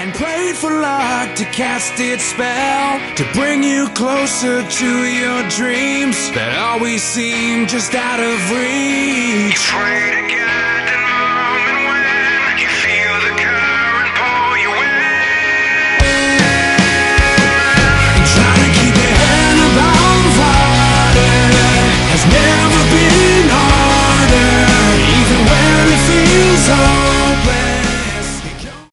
and prayed for luck to cast its spell, to bring you closer to your dreams that always seem just out of reach. You prayed again.